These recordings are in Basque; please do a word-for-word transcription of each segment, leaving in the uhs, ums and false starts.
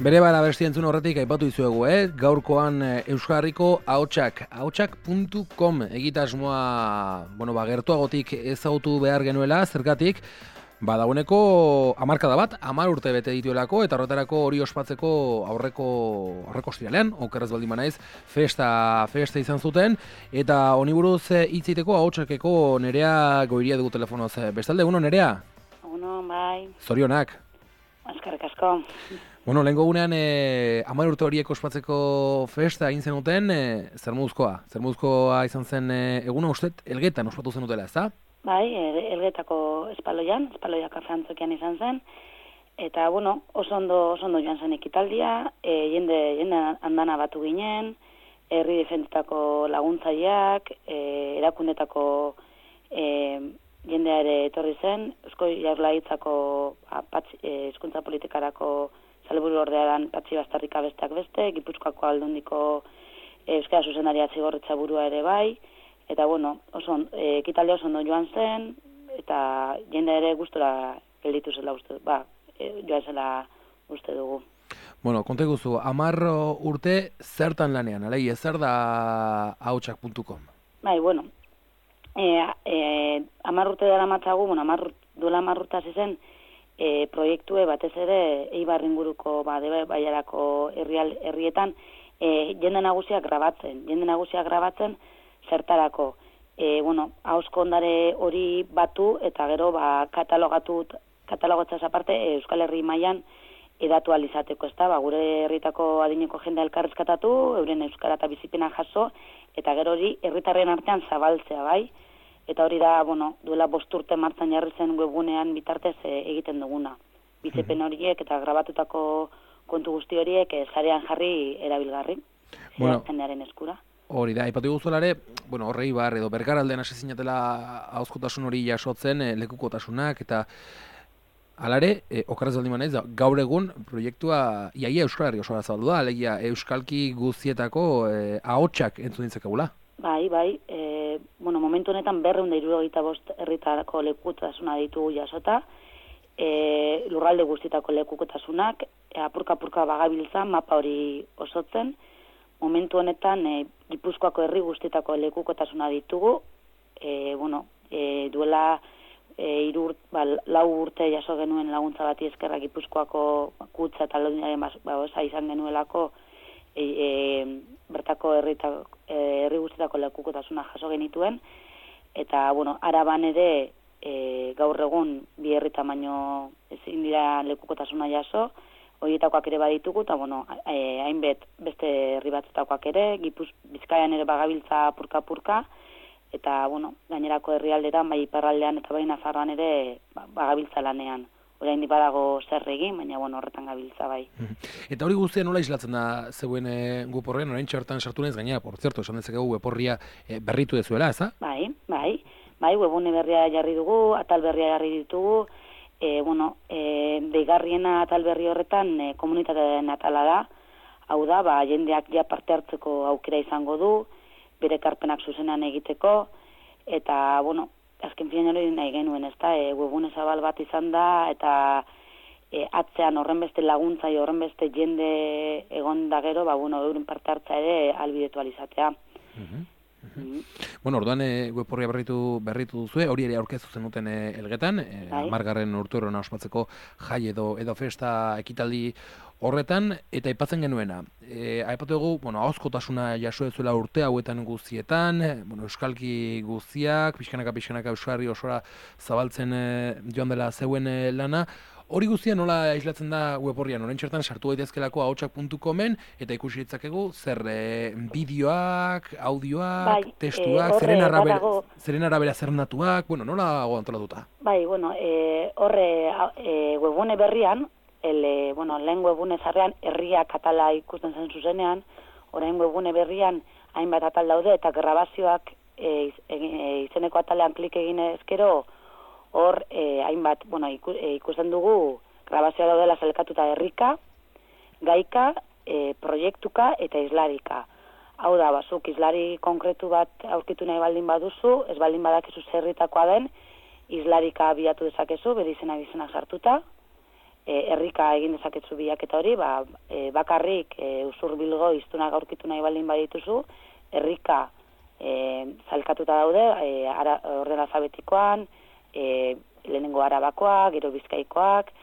Bere bala abesti entzun horretik aipatu dizuegu, eh? Gaurkoan Euskal Herriko ahotsak, ahotsak puntu com egitasmoa, bueno, ba, gertuagotik ezagutu behar genuela, zergatik, ba, dagoeneko hamarkada bat, hamar urte bete dituelako, eta horretarako hori ospatzeko aurreko aurreko ostiralean, okerrez baldin banaiz, festa, festa izan zuten, eta honi buruz hitz egiteko ahotsakeko Nerea Goiria dugu telefonoz. Bestalde, egunon, Nerea? Egunon, bai. Zorionak. Eskerrik asko. Bueno, lehenko gunean, eh, hamar urte horiek ospatzeko festa egin zenuten, eh, zer moduzkoa? Zer moduzkoa izan zen eh, eguna ustet, Elgetan ospatu zenutela, ez da? Bai, Elgetako espaloian, espaloia kafe antzokian izan zen, eta, bueno, oso ondo, oso ondo joan zen ekitaldia, e, jende, jende andana batu ginen, herri defentzitako laguntzaileak, e, erakundetako e, jendea ere etorri zen, Eusko Jaurlaritzako hizkuntza politikarako Salburu ordearan Patxi Bastarrika besteak beste, Gipuzkoako Aldundiko e, Euskara Zuzendaria Zigorritza burua ere bai, eta bueno, oso e, ekitaldia oso ondo joan zen, eta jende ere gustora gelditu zela uste, ba, e, joan zela uste dugu. Bueno, konta guzu, hamar urte zertan lanean, alai, zer da ahotsak puntu com? Bai, bueno, e, e, hamar urte dara matzagu, bueno, amar, duela hamar urte hasi zen, E, proiektue batez ere Eibar inguruko ba, baiarako herrial, herrietan e, jende nagusiak grabatzen, jende nagusiak grabatzen zertarako. E, bueno, ahozko ondare hori batu eta gero ba, katalogatu, katalogatzaz aparte e, Euskal Herri mailan edatu alizateko, ez da, ba, gure herritako adineko jende elkarrizkatatu, euren euskara eta bizipena jaso, eta gero hori herritarren artean zabaltzea, bai. Eta hori da, bueno, duela bost urte martzan jarri zen webgunean bitartez e, egiten duguna. Bizipen horiek eta grabatutako kontu guzti horiek e, sarean jarri erabilgarri, bueno, jendearen eskura. Hori da, aipatu guztuelare, bueno, horrei bar edo bergaraldean hasi zinatela ahozkotasun hori jasotzen, e, lekukotasunak, eta alare, e, okarrez baldin banaiz, gaur egun proiektua iaia Euskal Herri osoa zabaldu da, alegia euskalki guztietako e, ahotsak entzun ditzakegula. Bai, bai, e, bueno, momentu honetan berrehun eta hirurogeita bost herritarako lekukotasuna ditugu jasota, e, lurralde guztietako lekukotasunak, e, apurka-apurka bagabiltza mapa hori osotzen, momentu honetan e, Gipuzkoako herri guztietako lekukotasuna ditugu, e, bueno, e, duela e, iru, ba, lau urte jaso genuen laguntza bati eskerra Gipuzkoako kutsa eta lodinaren ba, osa izan genuelako, E, e, bertako herri, e, herri guztietako lekukotasuna jaso genituen, eta, bueno, Araban ere e, gaur egun bi herri tamaino ezin dira lekukotasuna jaso, horietakoak ere baditugu, eta, bueno, e, hainbet beste herri batzutakoak ere, Gipuz, Bizkaian ere bagabiltza purka-purka, eta, bueno, gainerako herrialdetan, bai iparraldean eta bai Nafarroan ere bagabiltza lanean. Oraindik badago zer egin, baina bueno, horretan gabiltza bai. Eta hori guztia nola islatzen da zeuen e, guporrean, orain txartan sartu nez gainera, por cierto, esan dezakegu weborria e, berritu dezuela, ez da? Bai, bai, bai, webune berria jarri dugu, atal berria jarri ditugu, e, bueno, e, deigarriena atal berri horretan e, komunitatearen atala da, hau da, ba, jendeak ja parte hartzeko aukera izango du, bere ekarpenak zuzenean egiteko, eta, bueno, azken finean hori nahi genuen, ez da, e, webune zabal bat izan da, eta e, atzean horren beste laguntza, horren beste jende egon da gero, ba, bueno, euren parte hartza ere albidetu alizatea. Uh-huh. Uh-huh. Mm. Bueno, orduan e, web horria berritu, berritu duzue, hori ere aurkeztu zenuten e, Elgetan, e, hamargarren urteurrena ospatzeko jai edo, edo festa ekitaldi horretan, eta aipatzen genuena. E, aipatu dugu, bueno, ahozkotasuna jaso ezuela urte hauetan guztietan, bueno, euskalki guztiak, pixkanaka pixkanaka Euskarri osora zabaltzen e, joan dela zeuen e, lana. Hori guztia nola islatzen da web horrian, orain txertan sartu gaitezkelako ahotsak puntu comen eta ikusi ditzakegu zer e, bideoak, audioak, bai, testuak, e, zeren arabera, badago... zeren arabera zernatuak, bueno, nola dago antolatuta? Bai, bueno, e, horre e, webune berrian, El, bueno, lehen webune zarrean herriak atala ikusten zen zuzenean, orain webune berrian hainbat atal daude eta grabazioak e, e, izeneko atalean klik egin ezkero hor e, hainbat, bueno, iku, e, ikusten dugu grabazioa daudela zelkatuta herrika, gaika, e, proiektuka eta islarika. Hau da, bazuk islari konkretu bat aurkitu nahi baldin baduzu, ez baldin badakizu zerritakoa den, islarika abiatu dezakezu, bere izena bizenak sartuta, e, herrika egin dezakezu bilaketa hori, ba, e, bakarrik e, usurbilgo iztunak aurkitu nahi baldin badituzu, herrika e, zalkatuta daude, e, ara, orden alfabetikoan, e, lehenengo arabakoak, gero bizkaikoak,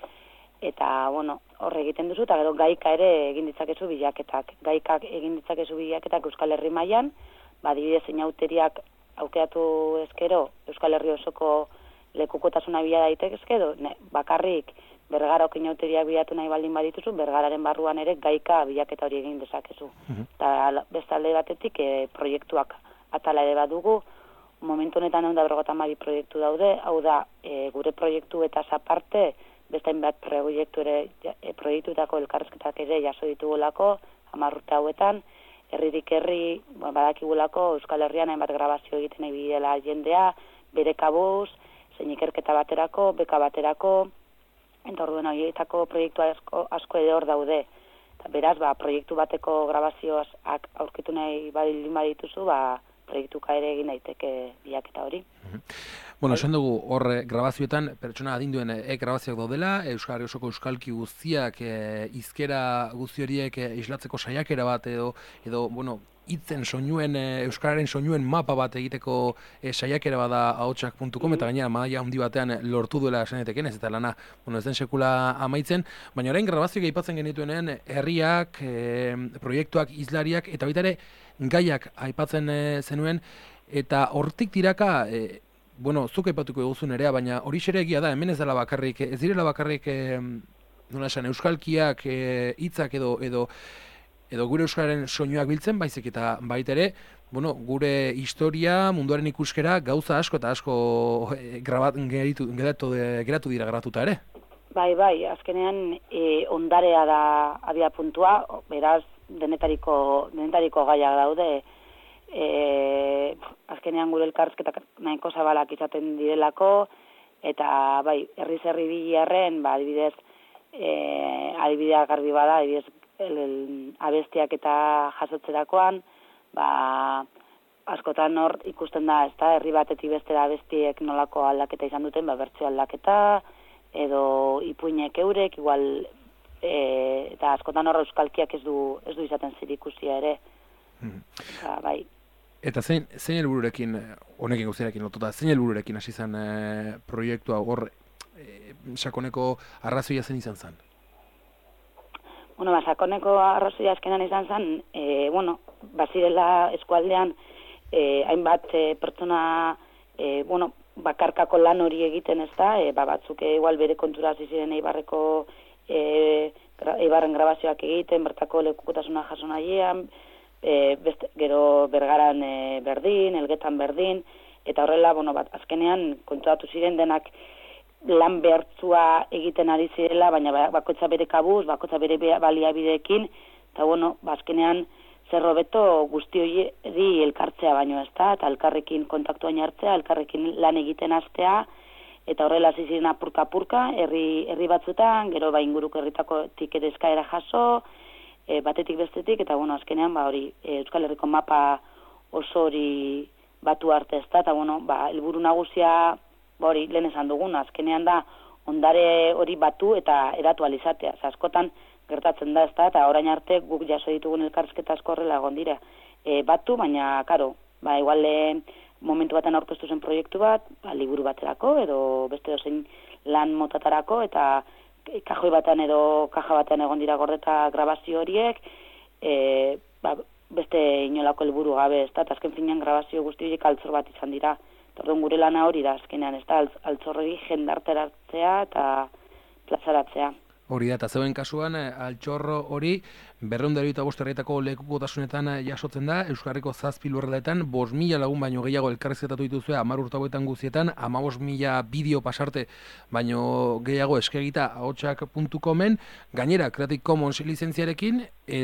eta, bueno, horre egiten duzu, eta gero gaika ere egin ditzakezu bilaketak. Gaikak egin ditzakezu bilaketak Euskal Herri mailan, ba, adibidez, inauteriak aukeratu ezkero, Euskal Herri osoko lekukotasuna bila daitezke, ne, bakarrik Bergara okinauteriak bilatu nahi baldin badituzu, Bergararen barruan ere gaika bilaketa hori egin dezakezu. Eta uh-huh. beste alde batetik e, proiektuak atala ere badugu, momentu honetan egun da berrogeta hamabi proiektu daude, hau da, e, gure proiektu eta aparte, beste hainbat proiektu ere, e, proiektuetako elkarrezketak ere jaso ditugulako, hamar urte hauetan, herririk herri, badakigulako Euskal Herrian hainbat grabazio egiten nahi bidela jendea, bere kabuz, zein ikerketa baterako, beka baterako, eta orduen horietako proiektu asko, asko ere hor daude. Eta beraz, ba, proiektu bateko grabazioak aurkitu nahi baldin badituzu, ba, proiektuka ere egin daiteke bilaketa hori. Bueno, esan dugu hor grabazioetan pertsona adinduen e, grabazioak daudela, Euskal Herri osoko euskalki guztiak e, izkera guzti horiek e, islatzeko saiakera bat edo, edo bueno, hitzen soinuen, e, euskararen soinuen mapa bat egiteko e, saiakera bada ahotsak puntu com, eta gainera maila handi batean lortu duela esan daiteken, ez eta lana, bueno, ez den sekula amaitzen, baina orain grabazioak aipatzen genituenean herriak, e, proiektuak, izlariak, eta baita ere gaiak aipatzen e, zenuen, eta hortik tiraka, e, bueno, zuk aipatuko eguzun erea, baina hori xere egia da, hemen ez dela bakarrik, ez direla bakarrik, e, nola esan, euskalkiak, hitzak e, edo, edo, edo gure euskararen soinuak biltzen, baizik eta baita ere, bueno, gure historia, munduaren ikuskera, gauza asko eta asko e, grabat, geritu, geratu, geratu dira grabatuta ere. Bai, bai, azkenean e, ondarea da abia puntua, beraz, denetariko, denetariko gaiak daude, E, azkenean gure elkarrizketak nahiko zabalak izaten direlako, eta bai, herriz herri bilarren, ba, adibidez, e, adibidea garbi bada, adibidez, el, el, abestiak eta jasotzerakoan, ba, askotan hor ikusten da, ez da, herri batetik bestera abestiek nolako aldaketa izan duten, ba, bertsio aldaketa, edo ipuinek eurek, igual, e, eta askotan hor euskalkiak ez du, ez du izaten zirikusia ere. Hmm. Eta, bai. Eta zein, zein helbururekin, honekin guztiarekin lotuta, zein helbururekin hasi zen e, proiektua hor e, sakoneko arrazoia zen izan zen? Bueno, ba, sakoneko arrazoia azkenan izan zen, e, bueno, bazirela eskualdean e, hainbat e, pertsona, e, bueno, bakarkako lan hori egiten ez da, e, ba, batzuk e, igual bere kontura hasi ziren Eibarreko e, gra, Eibarren grabazioak egiten, bertako lekukotasuna jaso nahian, E, beste, gero Bergaran e, berdin, Elgetan berdin, eta horrela, bueno, bat, azkenean kontuatu ziren denak lan behartzua egiten ari zirela, baina bakotza bere kabuz, bakotza bere baliabideekin, eta bueno, azkenean zer hobeto guzti hori elkartzea baino ez da, eta elkarrekin kontaktuain hartzea, elkarrekin lan egiten hastea, eta horrela hasi ziren apurka-apurka, herri, herri batzutan, gero ba inguruko herritako ere eskaera jaso, E, batetik bestetik, eta bueno, azkenean, ba, hori, e, Euskal Herriko mapa oso hori batu arte ez da, eta bueno, ba, helburu nagusia, ba, hori, lehen esan dugun, azkenean da, ondare hori batu eta eratu alizatea, askotan gertatzen da ez da, eta orain arte guk jaso ditugun elkarrizketa asko horrela egon dira. E, batu, baina, karo, ba, igual momentu baten aurkeztu zen proiektu bat, ba, liburu baterako, edo beste dozein lan motatarako, eta kajoi batean edo kaja batean egon dira gordeta grabazio horiek, e, ba, beste inolako helburu gabe, ez da, eta azken finean grabazio guzti horiek altzor bat izan dira. Orduan gure lana hori da, azkenean, ez da, altzor hori jendarteratzea eta plazaratzea. Hori da, eta zeuen kasuan, altxorro hori, berrehun eta hirurogeita bost herrietako lekukotasunetan jasotzen da, Euskarriko zazpi lurraldeetan, bost mila lagun baino gehiago elkarrizketatu dituzue, hamar urte hauetan guztietan, hamabost mila bideo pasarte baino gehiago eskegita ahotsak puntu comen, gainera Creative Commons lizentziarekin,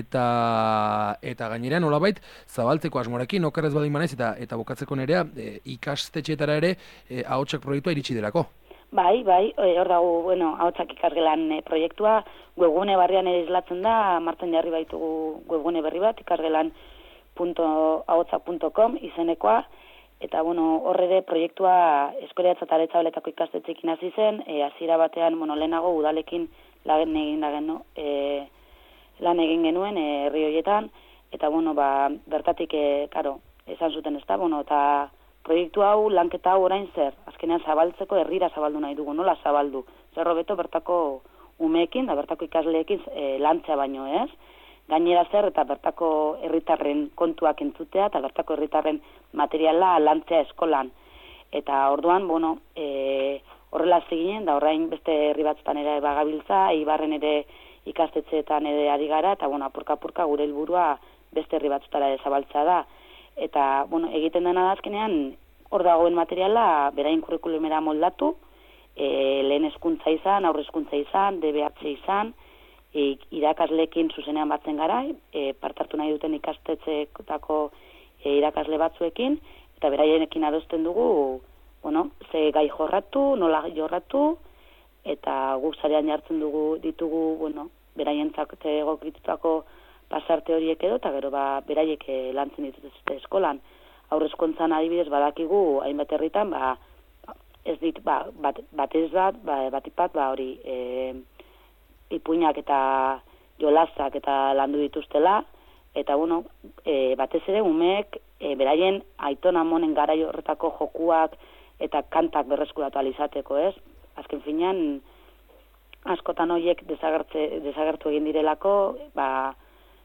eta eta gainera nolabait zabaltzeko asmorekin, okerrez baldin banaiz, eta eta bukatzeko nerea, e, ikastetxeetara ere e, ahotsak proiektua iritsi delako. Bai, bai, hor dago, bueno, ahotsak ikasgelan e, proiektua, webgune barrian ere islatzen da, martxan jarri baitugu webgune berri bat, ikasgelan puntu ahotsak puntu com izenekoa, eta bueno, hor ere proiektua Eskoleatza eta Aretxabaletako ikastetxeekin hasi zen, e, hasiera batean, bueno, lehenago udalekin lan egin da geno, e, lan egin genuen herri horietan, eta, bueno, ba, bertatik, e, karo, esan zuten ez da, bueno, eta proiektu hau, lanketa hau orain zer, azkenean zabaltzeko herrira zabaldu nahi dugu, nola zabaldu, zer hobeto bertako umeekin, da bertako ikasleekin e, lantzea baino ez, gainera zer eta bertako herritarren kontuak entzutea, eta bertako herritarren materiala lantzea eskolan. Eta orduan, bueno, e, horrela ziginen, da orain beste herri batzutan ere bagabiltza, Eibarren ere ikastetxeetan ere ari gara, eta, bueno, apurka-apurka gure helburua beste herri batzutara ere zabaltzea da. Eta, bueno, egiten dena da azkenean, hor dagoen materiala berain kurrikulumera moldatu, e, lehen hezkuntza izan, aurre hezkuntza izan, D B H izan, e, irakasleekin zuzenean batzen gara, e, partartu nahi duten ikastetxeetako e, irakasle batzuekin, eta beraienekin adosten dugu, bueno, ze gai jorratu, nola jorratu, eta guk sarean jartzen dugu ditugu, bueno, beraientzak egokitutako pasarte horiek edo, eta gero ba, beraiek lantzen dituzte eskolan. Aurre hezkuntzan adibidez badakigu hainbat herritan, ba, ez dit, ba, bat, batez bat, ba, batipat, ba, hori, e, ipuinak eta jolazak eta landu dituztela, eta, bueno, e, batez ere umeek, e, beraien aiton amonen garai horretako jokuak eta kantak berreskuratu alizateko, ez? Azken finean, askotan horiek desagertu egin direlako, ba,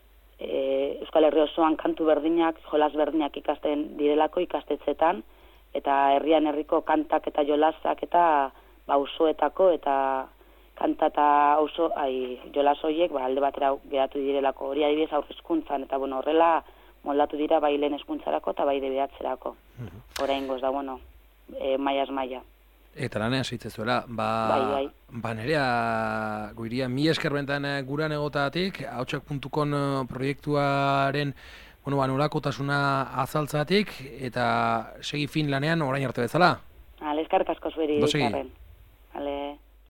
e, Euskal Herri osoan kantu berdinak, jolas berdinak ikasten direlako ikastetzetan, eta herrian herriko kantak eta jolasak eta ba, auzoetako eta kanta eta auzo, ai, jolas horiek ba, alde batera geratu direlako. Hori adibidez aurre hezkuntzan, eta bueno, horrela moldatu dira bai lehen hezkuntzarako eta bai debeatzerako. Uh-huh. Oraingoz da, bueno, e, maiaz maia. Eta lanean seitzezuela, ba, bai, bai. ba nerea goiria, mi esker bentan guran egotatik, hautsak puntu com proiektuaren bueno, ba, nolakotasuna azaltzatik, eta segi fin lanean orain arte bezala. Ale, eskarrik asko zueri. Dosegi. Ale.